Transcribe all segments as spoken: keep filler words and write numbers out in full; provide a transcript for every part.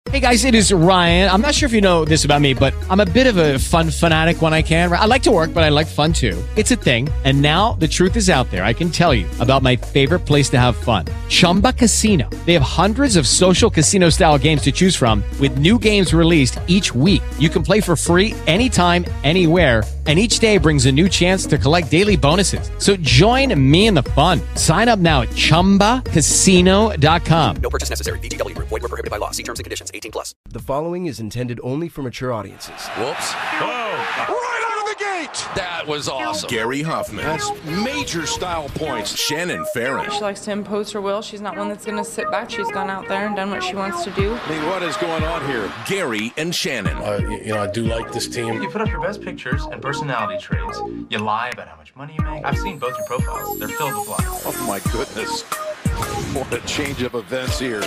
Hey guys, it is Ryan. I'm not sure if you know this about me, but I'm a bit of a fun fanatic when I can. I like to work, but I like fun too. It's a thing. And now the truth is out there. I can tell you about my favorite place to have fun. Chumba Casino. They have hundreds of social casino style games to choose from with new games released each week. You can play for free anytime, anywhere. And each day brings a new chance to collect daily bonuses. So join me in the fun. Sign up now at chumba casino dot com. No purchase necessary. V G W. Void were prohibited by law. See terms and conditions. eighteen plus. The following is intended only for mature audiences. Whoops. Oh. Right out of the gate. That was awesome. Gary Huffman. That's major style points. Shannon Farren. She likes to impose her will. She's not one that's going to sit back. She's gone out there and done what she wants to do. I mean, what is going on here? Gary and Shannon. Uh, you know, I do like this team. You put up your best pictures and personality traits. You lie about how much money you make. I've seen both your profiles. They're filled with lies. Oh, my goodness. What a change of events here.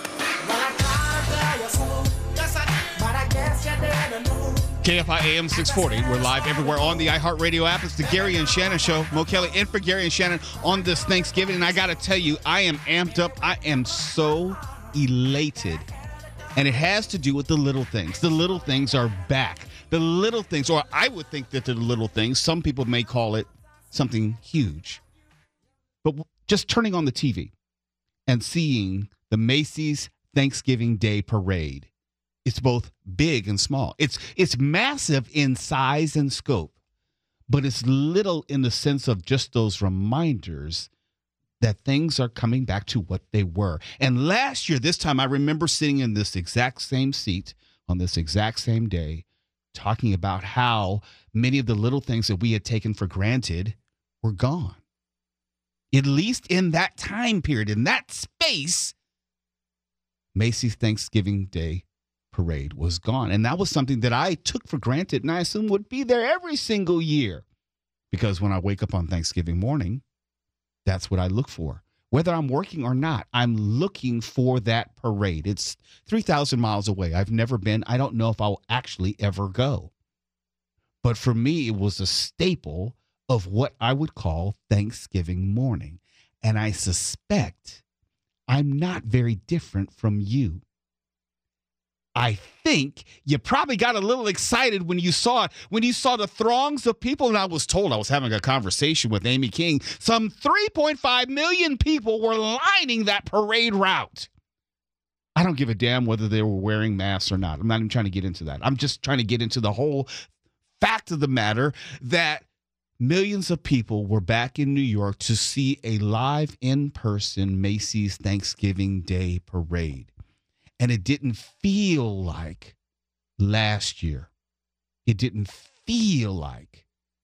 K F I A M six forty. We're live everywhere on the iHeartRadio app. It's the Gary and Shannon Show. Mo Kelly in for Gary and Shannon on this Thanksgiving. And I got to tell you, I am amped up. I am so elated. And it has to do with the little things. The little things are back. The little things, or I would think that the little things, some people may call it something huge. But just turning on the T V and seeing the Macy's Thanksgiving Day Parade. It's both big and small. It's it's massive in size and scope, but it's little in the sense of just those reminders that things are coming back to what they were. And last year, this time, I remember sitting in this exact same seat on this exact same day, talking about how many of the little things that we had taken for granted were gone. At least in that time period, in that space, Macy's Thanksgiving Day Parade was gone. And that was something that I took for granted and I assume would be there every single year. Because when I wake up on Thanksgiving morning, that's what I look for. Whether I'm working or not, I'm looking for that parade. It's three thousand miles away. I've never been. I don't know if I'll actually ever go. But for me, it was a staple of what I would call Thanksgiving morning. And I suspect I'm not very different from you. I think you probably got a little excited when you saw it, when you saw the throngs of people. And I was told, I was having a conversation with Amy King, some three point five million people were lining that parade route. I don't give a damn whether they were wearing masks or not. I'm not even trying to get into that. I'm just trying to get into the whole fact of the matter that millions of people were back in New York to see a live in-person Macy's Thanksgiving Day Parade. And it didn't feel like last year. It didn't feel like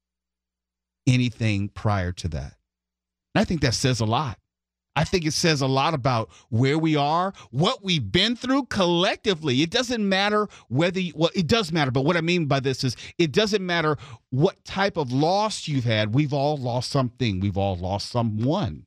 anything prior to that. And I think that says a lot. I think it says a lot about where we are, what we've been through collectively. It doesn't matter whether, you, well, it does matter, but what I mean by this is it doesn't matter what type of loss you've had. We've all lost something. We've all lost someone.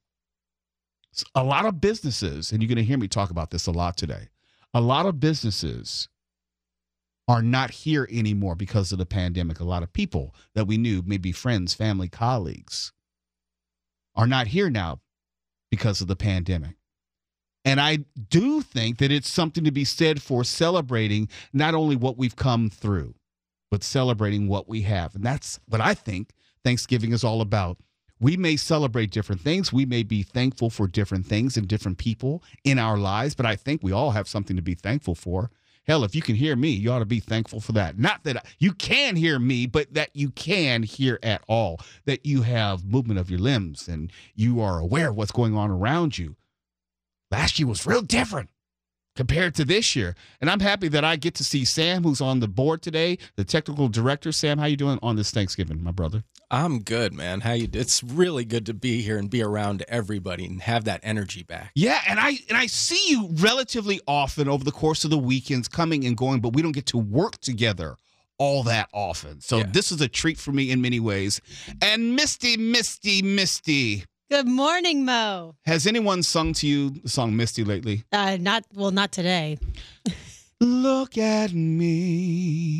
A lot of businesses, and you're going to hear me talk about this a lot today, a lot of businesses are not here anymore because of the pandemic. A lot of people that we knew, maybe friends, family, colleagues, are not here now because of the pandemic. And I do think that it's something to be said for celebrating not only what we've come through, but celebrating what we have. And that's what I think Thanksgiving is all about. We may celebrate different things. We may be thankful for different things and different people in our lives, but I think we all have something to be thankful for. Hell, if you can hear me, you ought to be thankful for that. Not that you can hear me, but that you can hear at all, that you have movement of your limbs and you are aware of what's going on around you. Last year was real different compared to this year. And I'm happy that I get to see Sam, who's on the board today, the technical director. Sam, how you doing on this Thanksgiving, my brother? I'm good, man. How you? It's really good to be here and be around everybody and have that energy back. Yeah, and I and I see you relatively often over the course of the weekends coming and going, but we don't get to work together all that often. So yeah. This is a treat for me in many ways. And Misty, Misty, Misty. Good morning, Mo. Has anyone sung to you the song Misty lately? Uh, not well, not today. Look at me.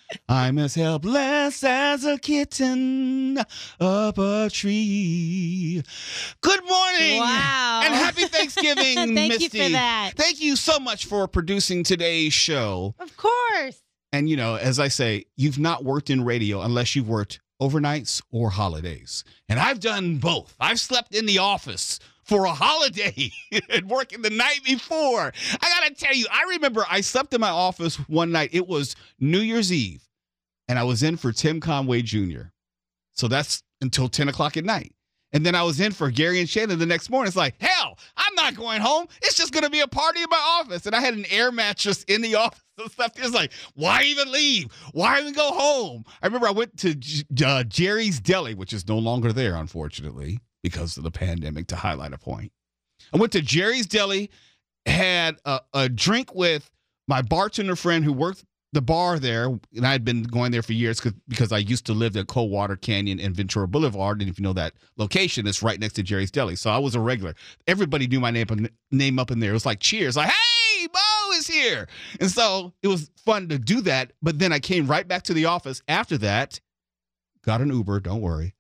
I'm as helpless as a kitten up a tree. Good morning. Wow. And happy Thanksgiving, Thank Misty. you for that. Thank you so much for producing today's show. Of course. And, you know, as I say, you've not worked in radio unless you've worked overnights or holidays. And I've done both. I've slept in the office for a holiday and working the night before. I got to tell you, I remember I slept in my office one night. It was New Year's Eve, and I was in for Tim Conway Junior So that's until ten o'clock at night. And then I was in for Gary and Shannon the next morning. It's like, hell, I'm not going home. It's just going to be a party in my office. And I had an air mattress in the office and stuff. It's like, why even leave? Why even go home? I remember I went to uh, Jerry's Deli, which is no longer there, unfortunately, because of the pandemic, to highlight a point. I went to Jerry's Deli, had a, a drink with my bartender friend who worked the bar there, and I had been going there for years because I used to live at Coldwater Canyon and Ventura Boulevard, and if you know that location, it's right next to Jerry's Deli. So I was a regular. Everybody knew my name, name up in there. It was like cheers, like, hey, Mo is here. And so it was fun to do that, but then I came right back to the office after that, got an Uber, don't worry.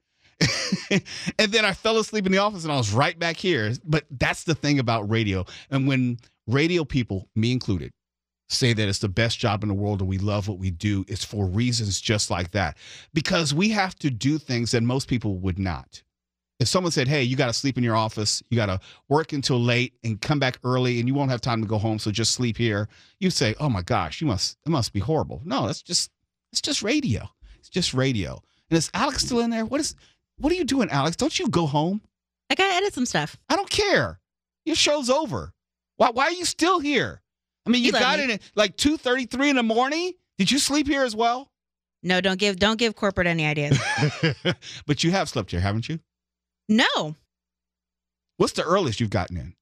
And then I fell asleep in the office, and I was right back here. But that's the thing about radio. And when radio people, me included, say that it's the best job in the world and we love what we do, it's for reasons just like that. Because we have to do things that most people would not. If someone said, hey, you got to sleep in your office, you got to work until late and come back early and you won't have time to go home, so just sleep here, you say, oh my gosh, you must, it must be horrible. No, that's just, it's just radio. It's just radio. And is Alex still in there? What is, what are you doing, Alex? Don't you go home? I got to edit some stuff. I don't care. Your show's over. Why, why are you still here? I mean, you, you got in at like two thirty-three in the morning. Did you sleep here as well? No, don't give don't give corporate any ideas. But you have slept here, haven't you? No. What's the earliest you've gotten in?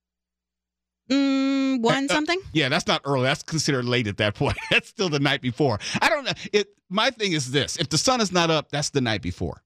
Mm, one uh, something. Uh, yeah, that's not early. That's considered late at that point. That's still the night before. I don't know. It. My thing is this: if the sun is not up, that's the night before.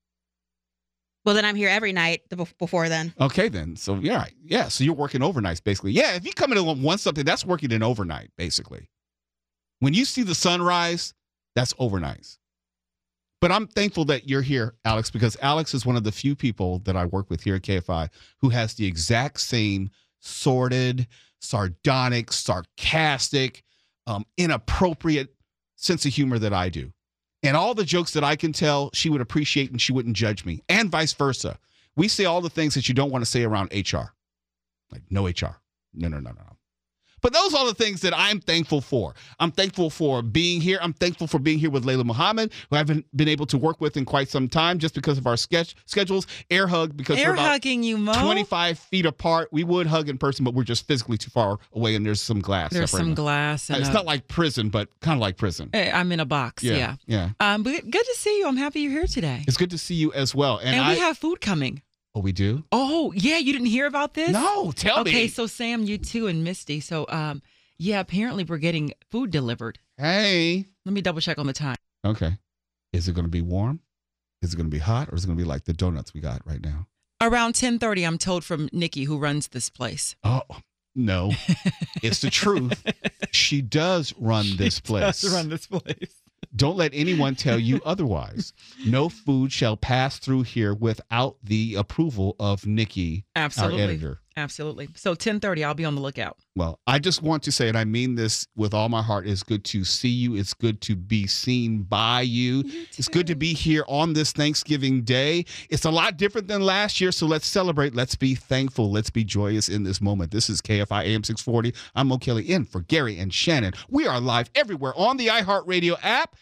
Well, then I'm here every night before then. Okay, then. So, yeah, right. Yeah, so you're working overnights, basically. Yeah, if you come in and want something, that's working an overnight, basically. When you see the sunrise, that's overnights. But I'm thankful that you're here, Alex, because Alex is one of the few people that I work with here at K F I who has the exact same sordid, sardonic, sarcastic, um, inappropriate sense of humor that I do. And all the jokes that I can tell, she would appreciate and she wouldn't judge me, and vice versa. We say all the things that you don't want to say around H R. Like, no H R. No, no, no, no, no. But those are the things that I'm thankful for. I'm thankful for being here. I'm thankful for being here with Layla Muhammad, who I haven't been able to work with in quite some time just because of our sketch schedules. Air hug, because Air we're about hugging you, Mo. twenty-five feet apart. We would hug in person, but we're just physically too far away, and there's some glass. There's some glass. And it's a, not like prison, but kind of like prison. I'm in a box, yeah. Yeah. yeah. Um, but good to see you. I'm happy you're here today. It's good to see you as well. And, and we I, have food coming. Oh, we do? Oh, yeah. You didn't hear about this? No, tell okay, me. Okay, so Sam, you too, and Misty. So, um, yeah, apparently we're getting food delivered. Hey. Let me double check on the time. Okay. Is it going to be warm? Is it going to be hot? Or is it going to be like the donuts we got right now? Around ten thirty, I'm told from Nikki, who runs this place. Oh, no. It's the truth. She does run this she place. Does run this place. Don't let anyone tell you otherwise. No food shall pass through here without the approval of Nikki, Absolutely. our editor. Absolutely. So ten thirty, I'll be on the lookout. Well, I just want to say, and I mean this with all my heart, it's good to see you. It's good to be seen by you. you it's good to be here on this Thanksgiving Day. It's a lot different than last year, so let's celebrate. Let's be thankful. Let's be joyous in this moment. This is K F I A M six forty. I'm Mo Kelly in for Gary and Shannon. We are live everywhere on the iHeartRadio app.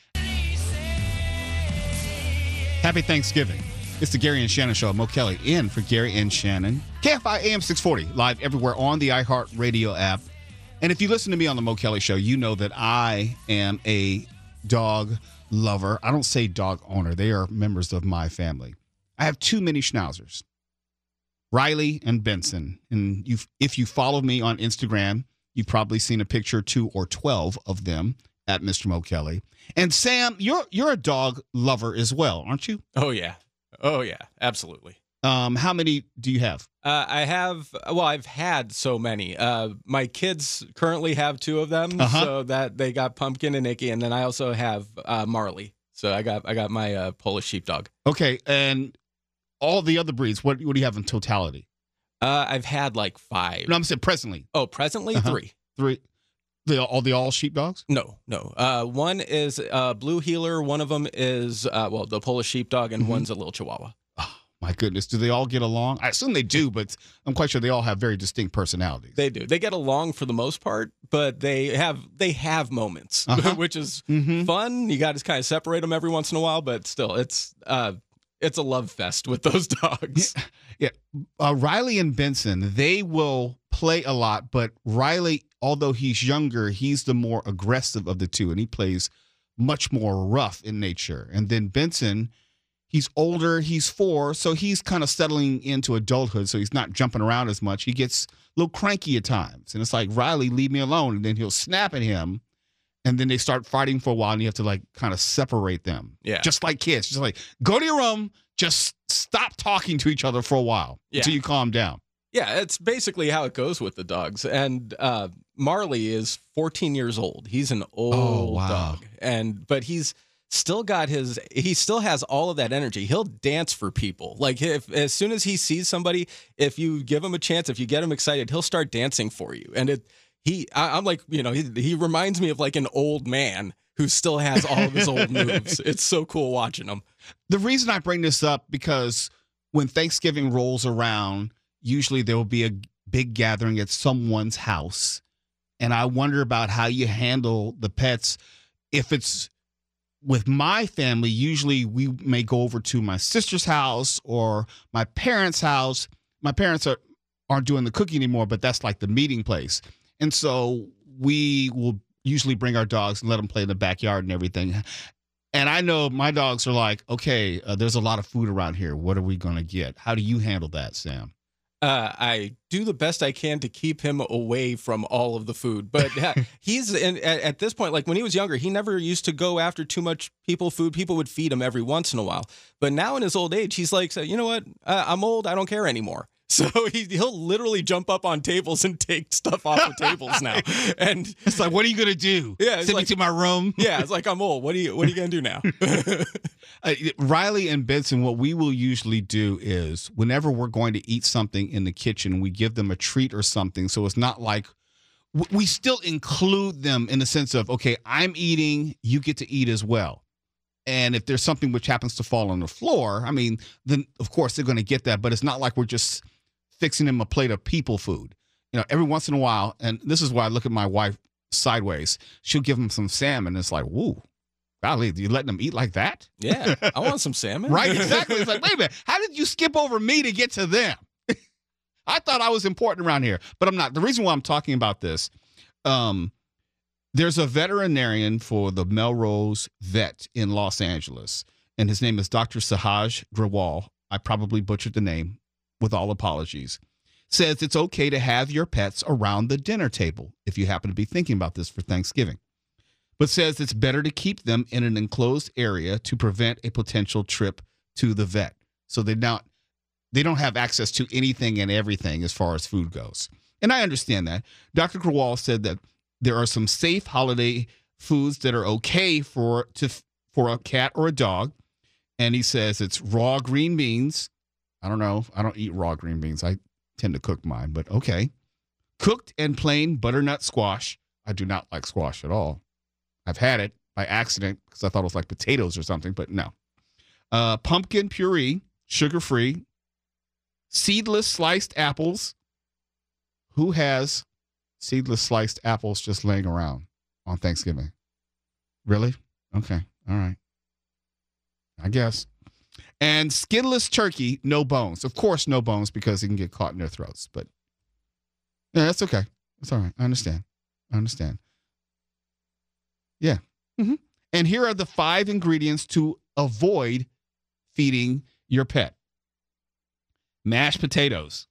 Happy Thanksgiving. It's the Gary and Shannon Show. Mo Kelly in for Gary and Shannon. K F I A M six forty, live everywhere on the iHeartRadio app. And if you listen to me on the Mo Kelly Show, you know that I am a dog lover. I don't say dog owner. They are members of my family. I have two mini schnauzers, Riley and Benson. And you've, if you follow me on Instagram, you've probably seen a picture, two or twelve of them at Mister Mo Kelly. And Sam, you're you're a dog lover as well, aren't you? Oh, yeah. Oh, yeah, absolutely. Um, how many do you have? Uh, I have, well, I've had so many. Uh, my kids currently have two of them, Uh-huh. so that they got Pumpkin and Nikki, and then I also have uh, Marley. So I got I got my uh, Polish sheepdog. Okay, and all the other breeds, what, what do you have in totality? Uh, I've had like five. No, I'm saying presently. Oh, presently Uh-huh. three. Three. The, all the all sheepdogs? No, no. Uh, one is uh, Blue Heeler. One of them is, uh, well, the Polish sheepdog, and Mm-hmm. one's a little Chihuahua. My goodness, do they all get along? I assume they do, but I'm quite sure they all have very distinct personalities. They do. They get along for the most part, but they have they have moments, Uh-huh. which is Mhm. fun. You got to kind of separate them every once in a while, but still, it's uh, it's a love fest with those dogs. Yeah, uh, Riley and Benson, they will play a lot, but Riley, although he's younger, he's the more aggressive of the two, and he plays much more rough in nature. And then Benson, he's older, he's four, so he's kind of settling into adulthood, so he's not jumping around as much. He gets a little cranky at times, and it's like, Riley, leave me alone, and then he'll snap at him, and then they start fighting for a while, and you have to, like, kind of separate them. Yeah. Just like kids. Just like, go to your room, just stop talking to each other for a while Yeah. until you calm down. Yeah, it's basically how it goes with the dogs. And uh, Marley is fourteen years old. He's an old Oh, wow. dog, and but he's still got his he still has all of that energy. He'll dance for people. Like if as soon as he sees somebody, if you give him a chance, if you get him excited, he'll start dancing for you. And it he I, I'm like, you know, he he reminds me of like an old man who still has all of his old moves. It's so cool watching him. The reason I bring this up, because when Thanksgiving rolls around, usually there will be a big gathering at someone's house. And I wonder about how you handle the pets. If it's with my family, usually we may go over to my sister's house or my parents' house. My parents are, aren't doing the cooking anymore, but that's like the meeting place. And so we will usually bring our dogs and let them play in the backyard and everything. And I know my dogs are like, okay, uh, there's a lot of food around here. What are we going to get? How do you handle that, Sam? Uh, I do the best I can to keep him away from all of the food, but yeah, he's in, at, at this point, like when he was younger, he never used to go after too much people food. People would feed him every once in a while, but now in his old age, he's like, you know what? Uh, I'm old. I don't care anymore. So he, he'll literally jump up on tables and take stuff off the tables now. And it's like, what are you going to do? Yeah, Send like, me to my room? Yeah, it's like, I'm old. What are you, what are you going to do now? uh, Riley and Benson, what we will usually do is whenever we're going to eat something in the kitchen, we give them a treat or something. So it's not like, we still include them in the sense of, okay, I'm eating, you get to eat as well. And if there's something which happens to fall on the floor, I mean, then of course they're going to get that. But it's not like we're just fixing them a plate of people food. You know, every once in a while, and this is why I look at my wife sideways, she'll give them some salmon. It's like, woo, golly, you letting them eat like that? Yeah, I want some salmon. Right, exactly. It's like, wait a minute, how did you skip over me to get to them? I thought I was important around here, but I'm not. The reason why I'm talking about this, um, there's a veterinarian for the Melrose Vet in Los Angeles, and his name is Doctor Sahaj Grewal. I probably butchered the name, with all apologies. Says it's okay to have your pets around the dinner table if you happen to be thinking about this for Thanksgiving, but says it's better to keep them in an enclosed area to prevent a potential trip to the vet. So they not they don't have access to anything and everything as far as food goes. And I understand that. Doctor Grewal said that there are some safe holiday foods that are okay for to for a cat or a dog. And he says it's raw green beans. I don't know. I don't eat raw green beans. I tend to cook mine, but okay. Cooked and plain butternut squash. I do not like squash at all. I've had it by accident because I thought it was like potatoes or something, but no. Uh, pumpkin puree, sugar-free. Seedless sliced apples. Who has seedless sliced apples just laying around on Thanksgiving? Really? Okay. All right. I guess. And skinless turkey, no bones. Of course, no bones because it can get caught in their throats. But yeah, that's okay. It's all right. I understand. I understand. Yeah. Mm-hmm. And here are the five ingredients to avoid feeding your pet. Mashed potatoes.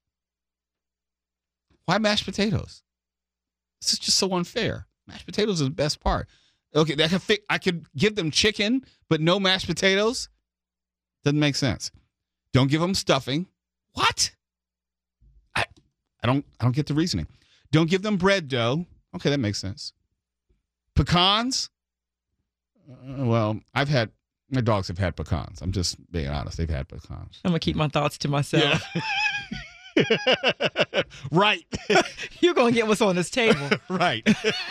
Why mashed potatoes? This is just so unfair. Mashed potatoes are the best part. Okay, I could, fi- I could give them chicken, but no mashed potatoes? Doesn't make sense. Don't give them stuffing. What? I I don't I don't get the reasoning. Don't give them bread dough. Okay, that makes sense. Pecans? Uh, well, I've had my dogs have had pecans. I'm just being honest. They've had pecans. I'm gonna keep my thoughts to myself. Yeah. Right. You're gonna get what's on this table. Right.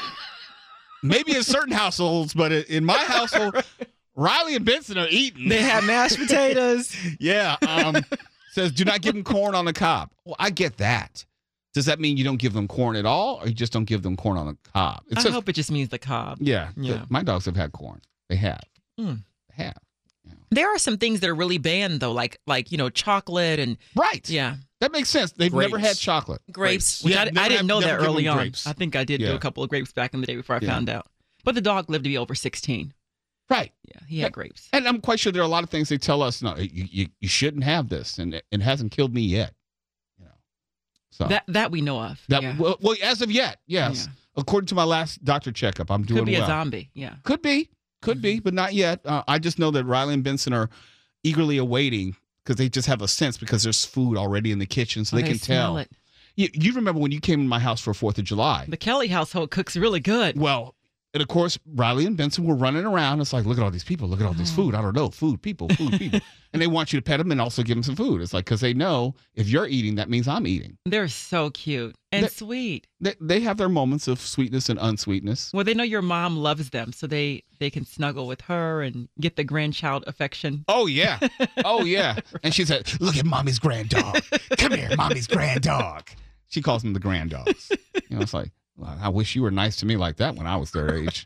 Maybe in certain households, but in my household, Riley and Benson are eating. They have mashed potatoes. Yeah. Um, says, do not give them corn on the cob. Well, I get that. Does that mean you don't give them corn at all, or you just don't give them corn on the cob? It I says, hope it just means the cob. Yeah. Yeah. The, my dogs have had corn. They have. Mm. They have. There are some things that are really banned, though, like like you know chocolate and right. Yeah, that makes sense. They've grapes. never had chocolate. Grapes, grapes. which Yeah, I, never I didn't have- know that never give early them on. grapes. I think I did do Yeah. a couple of grapes back in the day before I Yeah. found out. But the dog lived to be over sixteen. Right. Yeah, he had grapes. And I'm quite sure there are a lot of things they tell us, no, you, you, you shouldn't have this, and it, it hasn't killed me yet. You know, so That that we know of. that yeah. well, well, as of yet, yes. Yeah. According to my last doctor checkup, I'm doing Could be well. a zombie. Yeah. Could be, could be, but not yet. Uh, I just know that Riley and Benson are eagerly awaiting because they just have a sense because there's food already in the kitchen, so Oh, they, they can smell tell. it. You, you remember when you came to my house for Fourth of July? The Kelly household cooks really good. Well, and of course, Riley and Benson were running around. It's like, look at all these people. Look at all this food. I don't know. Food, people, food, people. And they want you to pet them and also give them some food. It's like, because they know if you're eating, that means I'm eating. They're so cute and They- sweet. They, they have their moments of sweetness and unsweetness. Well, they know your mom loves them, so they they can snuggle with her and get the grandchild affection. Oh, yeah. Oh, yeah. And she said, look at mommy's grand dog. Come here, mommy's grand dog. She calls them the grand dogs. You know, it's like, well, I wish you were nice to me like that when I was their age.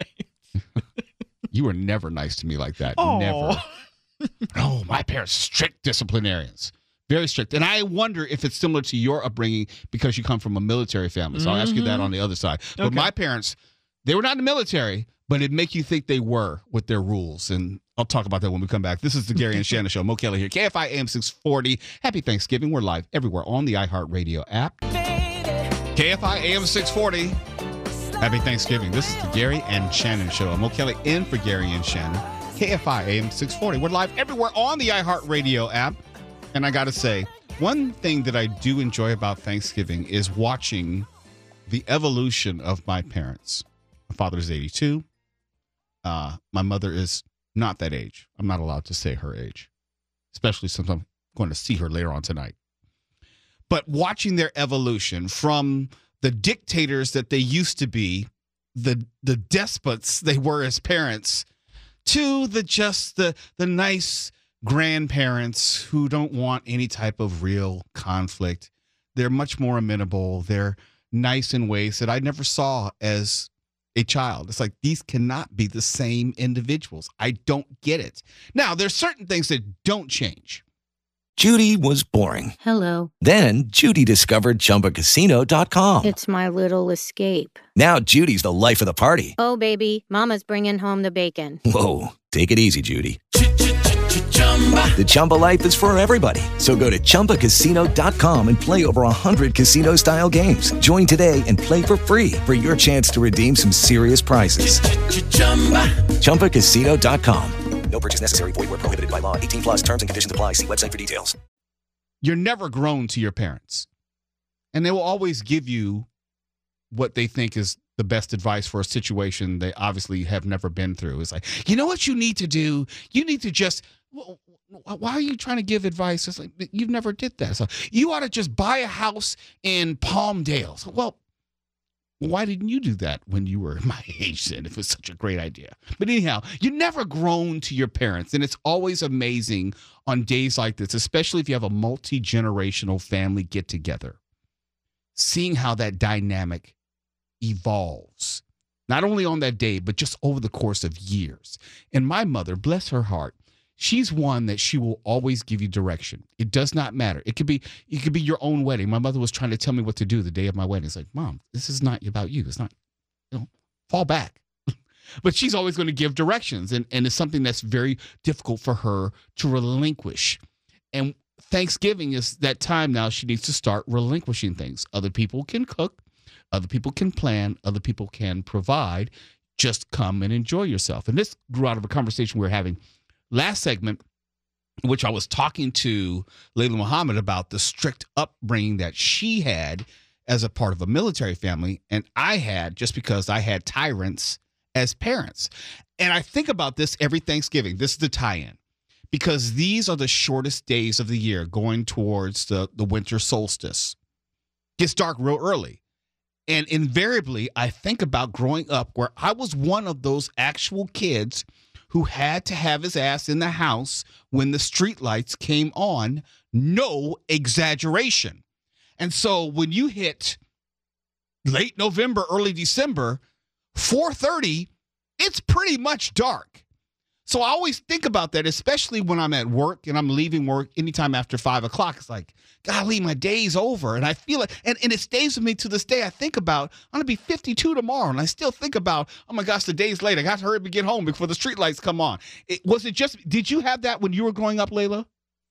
You were never nice to me like that. Aw. Never. Oh, my parents, strict disciplinarians. Very strict. And I wonder if it's similar to your upbringing because you come from a military family. So I'll ask you that on the other side. But Okay. my parents, they were not in the military, but it make you think they were with their rules. And I'll talk about that when we come back. This is the Gary and Shannon Show. Mo Kelly here. K F I A M six forty. Happy Thanksgiving. We're live everywhere on the iHeartRadio app. K F I A M six forty. Happy Thanksgiving. This is the Gary and Shannon Show. I'm Mo Kelly in for Gary and Shannon. K F I A M six forty. We're live everywhere on the iHeartRadio app. And I got to say, one thing that I do enjoy about Thanksgiving is watching the evolution of my parents. My father is eighty-two. Uh, my mother is not that age. I'm not allowed to say her age, especially since I'm going to see her later on tonight. But watching their evolution from the dictators that they used to be, the the despots they were as parents, to the just the the nice grandparents who don't want any type of real conflict. They're much more amenable. They're nice in ways that I never saw as a child. It's like, these cannot be the same individuals. I don't get it. Now, there's certain things that don't change. Judy was boring. Hello. Then Judy discovered Chumba Casino dot com. It's my little escape. Now Judy's the life of the party. Oh, baby, mama's bringing home the bacon. Whoa, take it easy, Judy. The Chumba life is for everybody. So go to Chumba Casino dot com and play over one hundred casino-style games. Join today and play for free for your chance to redeem some serious prizes. Chumba Casino dot com. No purchase necessary. Void where prohibited by law. eighteen plus terms and conditions apply. See website for details. You're never grown to your parents. And they will always give you what they think is the best advice for a situation they obviously have never been through. It's like, you know what you need to do? You need to just, why are you trying to give advice? It's like, you've never did that. So you ought to just buy a house in Palmdale. So, well, why didn't you do that when you were my age then, if it's such a great idea? But anyhow, you're never grown to your parents. And it's always amazing on days like this, especially if you have a multi-generational family get-together, seeing how that dynamic evolves, not only on that day, but just over the course of years. And my mother, bless her heart, she's one that she will always give you direction. It does not matter. It could be it could be your own wedding. My mother was trying to tell me what to do the day of my wedding. It's like, Mom, this is not about you. It's not, you know, fall back. But she's always going to give directions. And, and it's something that's very difficult for her to relinquish. And Thanksgiving is that time now she needs to start relinquishing things. Other people can cook. Other people can plan. Other people can provide. Just come and enjoy yourself. And this grew out of a conversation we were having last segment which I was talking to Layla Muhammad about the strict upbringing that she had as a part of a military family, and I had just because I had tyrants as parents. And I think about this every Thanksgiving. This is the tie-in. Because these are the shortest days of the year going towards the, the winter solstice. Gets dark real early. And invariably, I think about growing up where I was one of those actual kids who had to have his ass in the house when the streetlights came on. No exaggeration. And so when you hit late November, early December, four thirty, it's pretty much dark. So I always think about that, especially when I'm at work and I'm leaving work anytime after five o'clock. It's like, golly, my day's over. And I feel it. And, and it stays with me to this day. I think about, I'm going to be fifty-two tomorrow. And I still think about, oh my gosh, the day's late. I got to hurry up and get home before the streetlights come on. It, was it just, did you have that when you were growing up, Layla?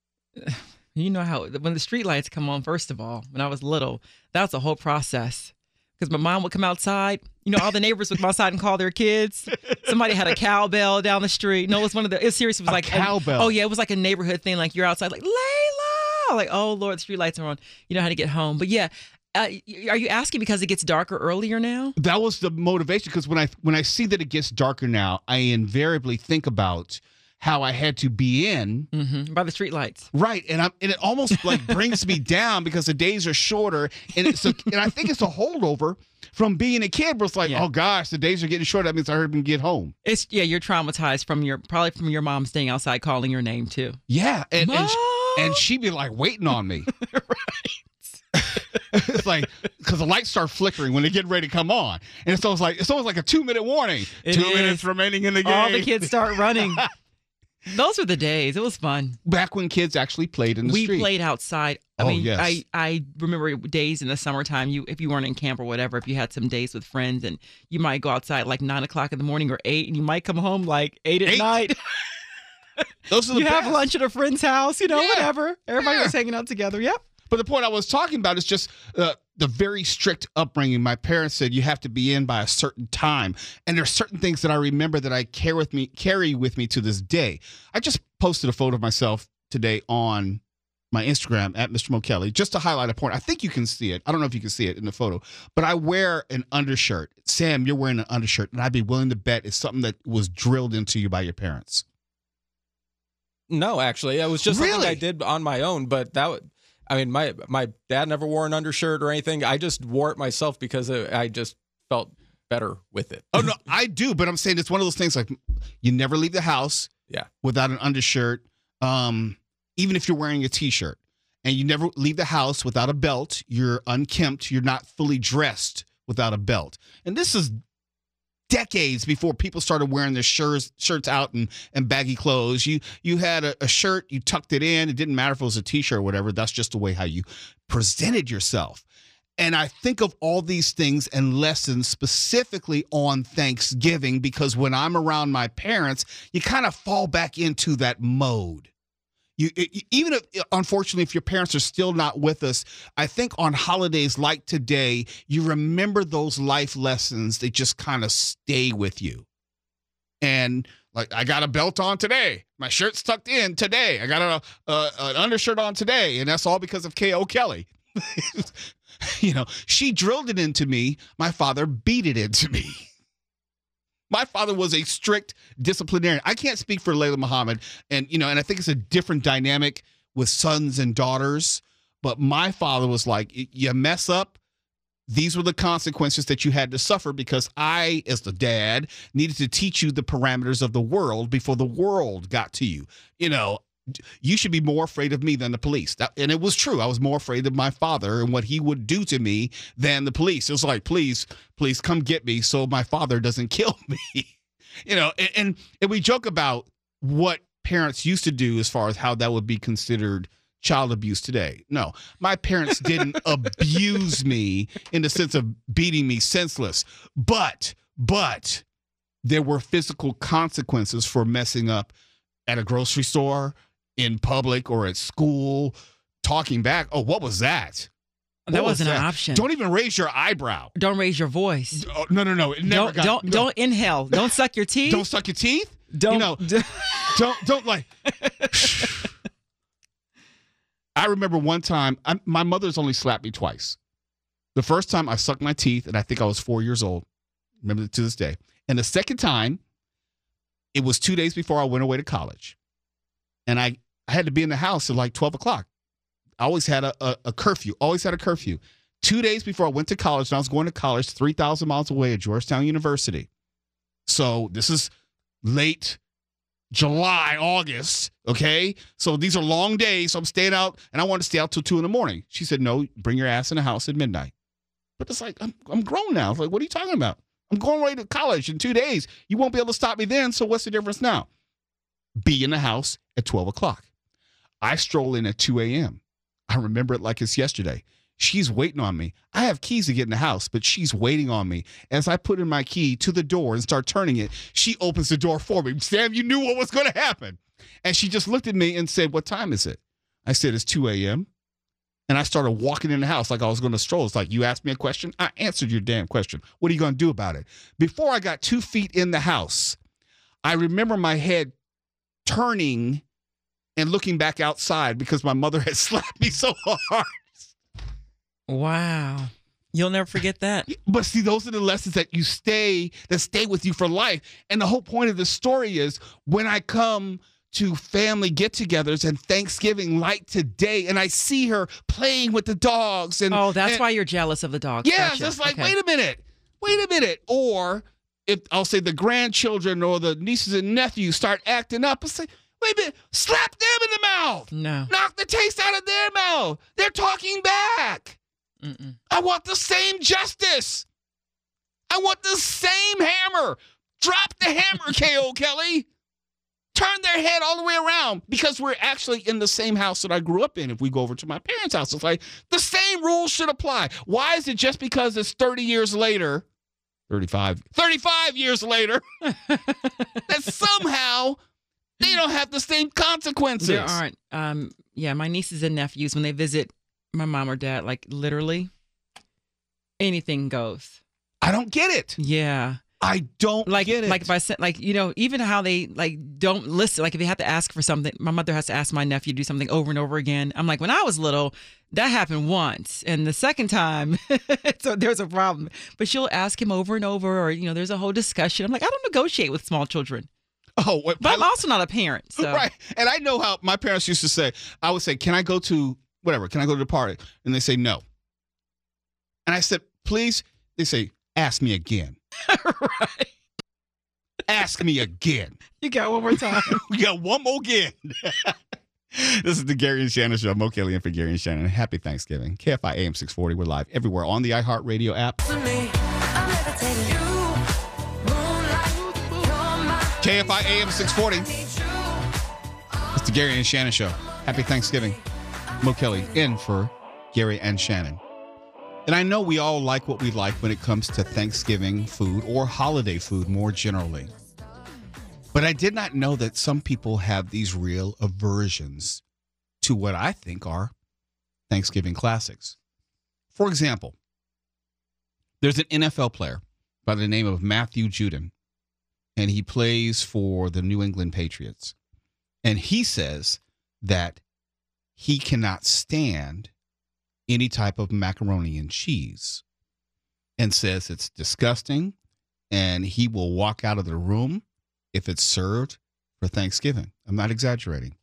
You know how, when the streetlights come on, first of all, when I was little, that was a whole process. Because my mom would come outside. You know, all the neighbors would come outside and call their kids. Somebody had a cowbell down the street. No, it was one of the, it was serious. It was a like cowbell. A, oh, yeah, it was like a neighborhood thing. Like you're outside, like, Layla! Like, oh, Lord, the street lights are on. You know how to get home. But yeah, uh, are you asking because it gets darker earlier now? That was the motivation. Because when I, when I see that it gets darker now, I invariably think about how I had to be in mm-hmm. by the street lights, right? And I'm, and it almost like brings me down because the days are shorter, and it's a, and I think it's a holdover from being a kid. Where it's like, yeah. oh gosh, the days are getting shorter. That means I heard him get home. It's yeah, you're traumatized from your probably from your mom staying outside calling your name too. Yeah, and and, and she'd be like waiting on me. Right. It's like because the lights start flickering when they get ready to come on, and it's always like it's always like a two minute warning. It two is. minutes remaining in the game. All the kids start running. Those were the days. It was fun. Back when kids actually played in the we street. We played outside. I oh, mean, yes. I, I remember days in the summertime, you if you weren't in camp or whatever, if you had some days with friends and you might go outside like nine o'clock in the morning or eight and you might come home like eight at eight. night. Those are the You best. have lunch at a friend's house, you know, yeah. whatever. Everybody yeah. was hanging out together. Yep. But the point I was talking about is just uh, the very strict upbringing. My parents said you have to be in by a certain time, and there's certain things that I remember that I carry with me, carry with me to this day. I just posted a photo of myself today on my Instagram at Mister Mo Kelly, just to highlight a point. I think you can see it. I don't know if you can see it in the photo, but I wear an undershirt. Sam, you're wearing an undershirt, and I'd be willing to bet it's something that was drilled into you by your parents. No, actually, it was just really? something I did on my own, but that would. I mean, my my dad never wore an undershirt or anything. I just wore it myself because I just felt better with it. Oh, no, I do. But I'm saying it's one of those things like you never leave the house yeah. without an undershirt, um, even if you're wearing a T-shirt. And you never leave the house without a belt. You're unkempt. You're not fully dressed without a belt. And this is decades before people started wearing their shirts shirts out and, and baggy clothes. You you had a, a shirt, you tucked it in. It didn't matter if it was a T-shirt or whatever. That's just the way how you presented yourself. And I think of all these things and lessons specifically on Thanksgiving because when I'm around my parents, you kind of fall back into that mode. You, it, even if, unfortunately, if your parents are still not with us, I think on holidays like today, you remember those life lessons. They just kind of stay with you. And like, I got a belt on today. My shirt's tucked in today. I got a, a an undershirt on today. And that's all because of K O Kelly. You know, she drilled it into me. My father beat it into me. My father was a strict disciplinarian. I can't speak for Layla Muhammad, and you know, and I think it's a different dynamic with sons and daughters. But my father was like, "You mess up, these were the consequences that you had to suffer." Because I, as the dad, needed to teach you the parameters of the world before the world got to you. You know, you should be more afraid of me than the police. That, and it was true. I was more afraid of my father and what he would do to me than the police. It was like, please, please come get me so my father doesn't kill me. You know, and, and, and we joke about what parents used to do as far as how that would be considered child abuse today. No, my parents didn't abuse me in the sense of beating me senseless, but, but there were physical consequences for messing up at a grocery store, in public, or at school, talking back. Oh, what was that? What that was wasn't that? an option. Don't even raise your eyebrow. Don't raise your voice. Oh, no, no, no. It never don't got, don't, no. don't inhale. Don't suck your teeth. Don't suck your teeth. Don't you know, don't don't like. I remember one time, I, my mother's only slapped me twice. The first time I sucked my teeth, and I think I was four years old. Remember it to this day. And the second time, it was two days before I went away to college. And I, I had to be in the house at like twelve o'clock. I always had a, a, a curfew, always had a curfew. Two days before I went to college, and I was going to college three thousand miles away at Georgetown University. So this is late July, August, okay? So these are long days, so I'm staying out, and I wanted to stay out till two in the morning. She said, no, bring your ass in the house at midnight. But it's like, I'm, I'm grown now. It's like, what are you talking about? I'm going away to college in two days. You won't be able to stop me then, so what's the difference now? Be in the house at twelve o'clock. I stroll in at two a.m. I remember it like it's yesterday. She's waiting on me. I have keys to get in the house, but she's waiting on me. As I put in my key to the door and start turning it, she opens the door for me. Sam, you knew what was going to happen. And she just looked at me and said, what time is it? I said, it's two a.m. And I started walking in the house like I was going to stroll. It's like, you asked me a question? I answered your damn question. What are you going to do about it? Before I got two feet in the house, I remember my head turning and looking back outside because my mother had slapped me so hard. Wow. You'll never forget that. But see, those are the lessons that you stay, that stay with you for life. And the whole point of the story is when I come to family get-togethers and Thanksgiving like today, and I see her playing with the dogs. And oh, that's and, why you're jealous of the dogs. Yeah, gotcha. just like, okay. wait a minute, wait a minute. Or if I'll say the grandchildren or the nieces and nephews start acting up, I'll say, wait a minute, slap them in the mouth. No. Knock the taste out of their mouth. They're talking back. Mm-mm. I want the same justice. I want the same hammer. Drop the hammer, K O. Kelly. Turn their head all the way around because we're actually in the same house that I grew up in. If we go over to my parents' house, it's like the same rules should apply. Why is it just because it's thirty years later, thirty-five, thirty-five years later, that somehow they don't have the same consequences? There aren't. Um, yeah, my nieces and nephews, when they visit my mom or dad, like literally anything goes. I don't get it. Yeah. I don't like, get it. Like if I said, like, you know, even how they like don't listen. Like if they have to ask for something, my mother has to ask my nephew to do something over and over again. I'm like, when I was little, that happened once, and the second time, so there's a problem. But she'll ask him over and over, or you know, there's a whole discussion. I'm like, I don't negotiate with small children. Oh, what, but I'm also not a parent, so. Right? And I know how my parents used to say. I would say, "Can I go to whatever? Can I go to the party?" And they say no. And I said, "Please." They say, "Ask me again." Right. Ask me again. You got one more time. We got one more again. This is the Gary and Shannon Show. Mo Kelly in for Gary and Shannon. Happy Thanksgiving. K F I A M six forty. We're live everywhere on the iHeartRadio app. K F I A M six forty. It's the Gary and Shannon Show. Happy Thanksgiving. Mo Kelly in for Gary and Shannon. And I know we all like what we like when it comes to Thanksgiving food or holiday food more generally. But I did not know that some people have these real aversions to what I think are Thanksgiving classics. For example, there's an N F L player by the name of Matthew Judon, and he plays for the New England Patriots. And he says that he cannot stand any type of macaroni and cheese and says it's disgusting, and he will walk out of the room if it's served for Thanksgiving. I'm not exaggerating.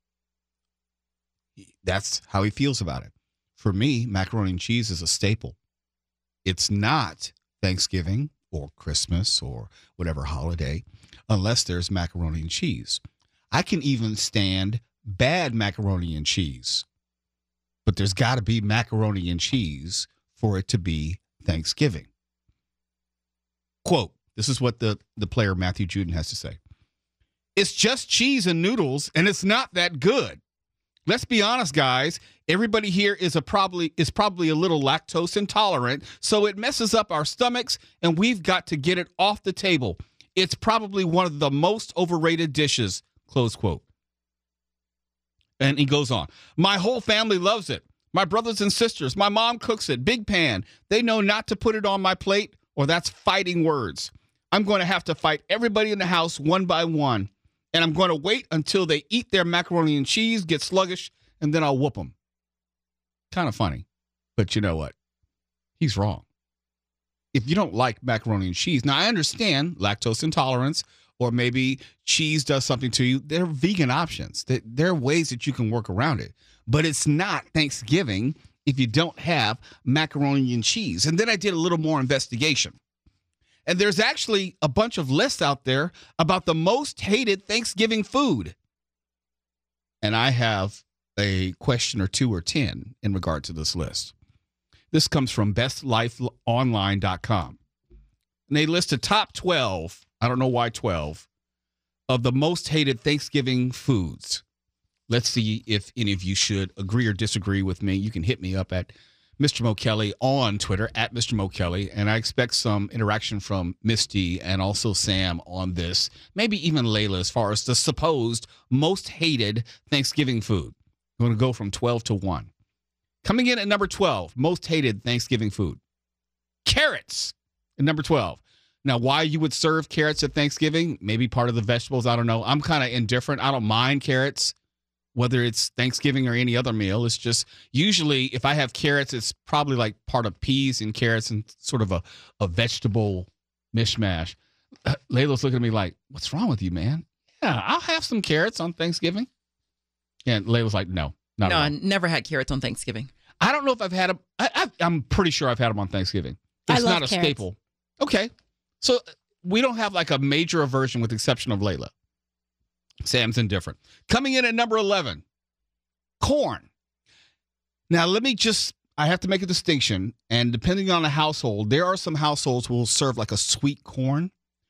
That's how he feels about it. For me, macaroni and cheese is a staple. It's not Thanksgiving or Christmas or whatever holiday unless there's macaroni and cheese. I can even stand bad macaroni and cheese, but there's got to be macaroni and cheese for it to be Thanksgiving. Quote, this is what the, the player Matthew Judon has to say. It's just cheese and noodles, and it's not that good. Let's be honest, guys. Everybody here is a probably is probably a little lactose intolerant, so it messes up our stomachs, and we've got to get it off the table. It's probably one of the most overrated dishes, close quote. And he goes on. My whole family loves it. My brothers and sisters, my mom cooks it, big pan. They know not to put it on my plate, or that's fighting words. I'm going to have to fight everybody in the house one by one. And I'm going to wait until they eat their macaroni and cheese, get sluggish, and then I'll whoop them. kind of funny. But you know what? He's wrong. If you don't like macaroni and cheese, now I understand lactose intolerance, or maybe cheese does something to you. There are vegan options. There are ways that you can work around it. But it's not Thanksgiving if you don't have macaroni and cheese. And then I did a little more investigation. And there's actually a bunch of lists out there about the most hated Thanksgiving food. And I have a question or two or ten in regard to this list. This comes from best life online dot com. And they list the top twelve, I don't know why twelve, of the most hated Thanksgiving foods. Let's see if any of you should agree or disagree with me. You can hit me up at Mister Mo Kelly on Twitter, at Mister Mo Kelly. And I expect some interaction from Misty and also Sam on this. Maybe even Layla as far as the supposed most hated Thanksgiving food. I'm going to go from twelve to one. Coming in at number twelve, most hated Thanksgiving food. Carrots at number twelve. Now, why you would serve carrots at Thanksgiving? Maybe part of the vegetables. I don't know. I'm kind of indifferent. I don't mind carrots, whether it's Thanksgiving or any other meal. It's just usually if I have carrots, it's probably like part of peas and carrots and sort of a, a vegetable mishmash. Uh, Layla's looking at me like, what's wrong with you, man? Yeah, I'll have some carrots on Thanksgiving. And Layla's like, no, not no, at all. I never had carrots on Thanksgiving. I don't know if I've had them. I, I, I'm pretty sure I've had them on Thanksgiving. It's I love not a carrots. staple. Okay. So we don't have like a major aversion with the exception of Layla. Sam's indifferent. Coming in at number eleven, corn. Now, let me just, I have to make a distinction. And depending on the household, there are some households who will serve like a sweet corn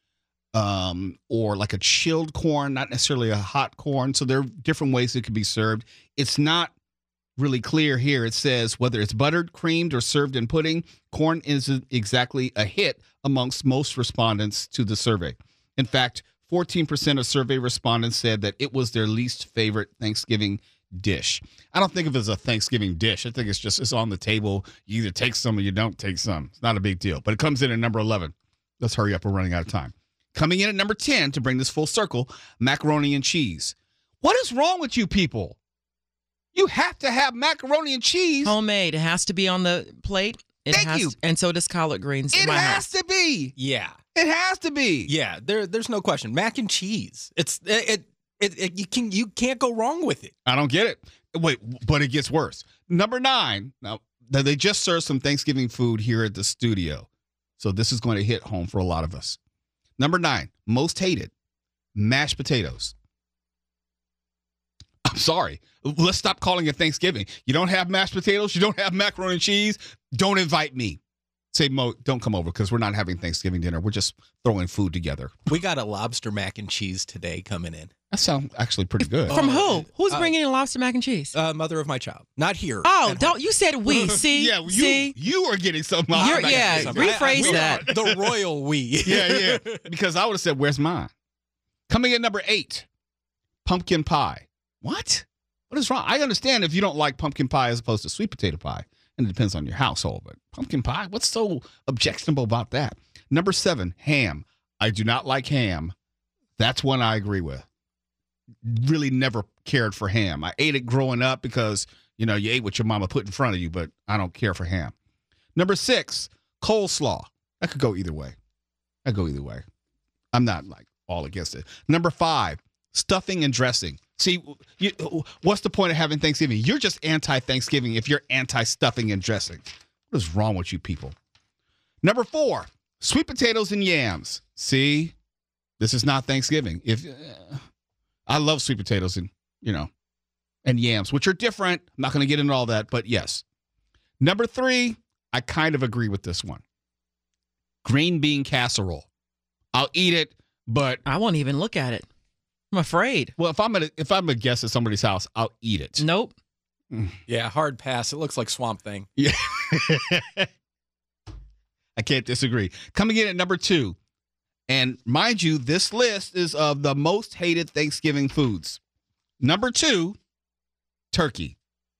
um, or like a chilled corn, not necessarily a hot corn. So there are different ways it could be served. It's not really clear here. It says whether it's buttered, creamed, or served in pudding, corn isn't exactly a hit amongst most respondents to the survey. In fact, fourteen percent of survey respondents said that it was their least favorite Thanksgiving dish. I don't think of it as a Thanksgiving dish. I think it's just, it's on the table. You either take some or you don't take some. It's not a big deal, but it comes in at number eleven. Let's hurry up. We're running out of time. Coming in at number ten, to bring this full circle, macaroni and cheese. What is wrong with you people? You have to have macaroni and cheese. Homemade. It has to be on the plate. It Thank has you. To, and so does collard greens. It in my has house. to be. Yeah. It has to be. Yeah, there there's no question. Mac and cheese. It's it it, it you can you can't go wrong with it. I don't get it. Wait, but it gets worse. Number nine. Now, they just served some Thanksgiving food here at the studio. So this is going to hit home for a lot of us. Number nine, most hated, mashed potatoes. I'm sorry. Let's stop calling it Thanksgiving. You don't have mashed potatoes. You don't have macaroni and cheese. Don't invite me. Say, Mo, don't come over because we're not having Thanksgiving dinner. We're just throwing food together. We got a lobster mac and cheese today coming in. That sounds actually pretty good. From Oh, who? Who's uh, bringing in lobster mac and cheese? Uh, mother of my child. Not here. Oh, don't you said we? See, yeah, you, see, you are getting some. You're- I'm yeah, getting some. rephrase I- I- that. The royal we. yeah, yeah. Because I would have said, where's mine? Coming in number eight, pumpkin pie. What? What is wrong? I understand if you don't like pumpkin pie as opposed to sweet potato pie, and it depends on your household, but pumpkin pie, what's so objectionable about that? Number seven, ham. I do not like ham. That's one I agree with. Really never cared for ham. I ate it growing up because, you know, you ate what your mama put in front of you, but I don't care for ham. Number six, coleslaw. I could go either way. I go either way. I'm not like all against it. Number five, stuffing and dressing. See, you, what's the point of having Thanksgiving? You're just anti-Thanksgiving if you're anti-stuffing and dressing. What is wrong with you people? Number four, sweet potatoes and yams. See, this is not Thanksgiving. If uh, I love sweet potatoes and, you know, and yams, which are different. I'm not going to get into all that, but yes. Number three, I kind of agree with this one. Green bean casserole. I'll eat it, but I won't even look at it. I'm afraid. Well, if I'm gonna if I'm a guest at somebody's house, I'll eat it. Nope. Yeah, hard pass. It looks like Swamp Thing. Yeah. I can't disagree. Coming in at number two, and mind you, this list is of the most hated Thanksgiving foods. Number two, turkey.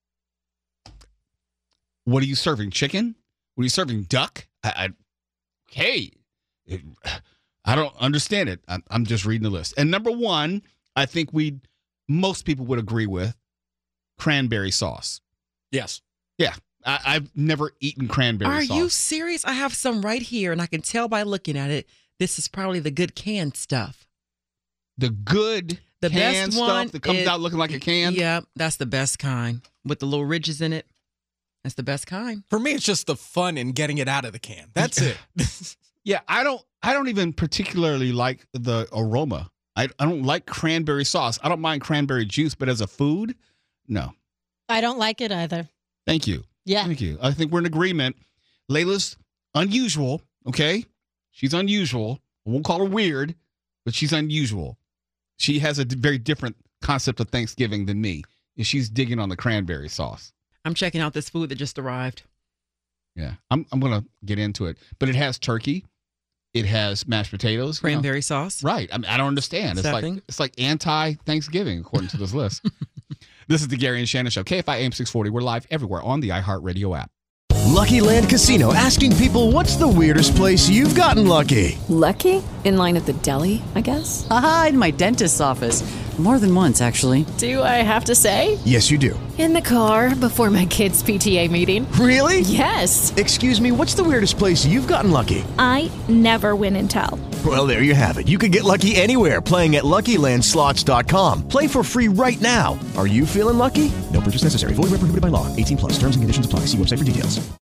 What are you serving? Chicken? What are you serving? Duck? I, I hey, it, I don't understand it. I'm, I'm just reading the list. And number one, I think we most people would agree with, cranberry sauce. Yes. Yeah, I, I've never eaten cranberry Are sauce. you serious? I have some right here, and I can tell by looking at it, this is probably the good canned stuff. The good The canned best stuff one that comes is- out looking like a can? Yeah, that's the best kind with the little ridges in it. That's the best kind. For me, it's just the fun in getting it out of the can. That's it. Yeah, I don't I don't even particularly like the aroma. I, I don't like cranberry sauce. I don't mind cranberry juice, but as a food, no. I don't like it either. Thank you. Yeah. Thank you. I think we're in agreement. Layla's unusual, okay? She's unusual. I won't call her weird, but she's unusual. She has a d- very different concept of Thanksgiving than me. And she's digging on the cranberry sauce. I'm checking out this food that just arrived. Yeah, I'm I'm gonna get into it, but it has turkey, it has mashed potatoes, you know. Cranberry sauce. Right? I mean, I don't understand. It's Stuffing. like it's like anti-Thanksgiving according to this list. This is the Gary and Shannon Show. K F I A M six forty. We're live everywhere on the iHeartRadio app. Lucky Land Casino asking people, "What's the weirdest place you've gotten lucky?" Lucky? In line at the deli, I guess? Aha, in my dentist's office. More than once, actually. Do I have to say? Yes, you do. In the car before my kids' P T A meeting. Really? Yes. Excuse me, what's the weirdest place you've gotten lucky? I never win and tell. Well, there you have it. You can get lucky anywhere, playing at Lucky Land Slots dot com. Play for free right now. Are you feeling lucky? No purchase necessary. Void where prohibited by law. eighteen plus. Terms and conditions apply. See website for details.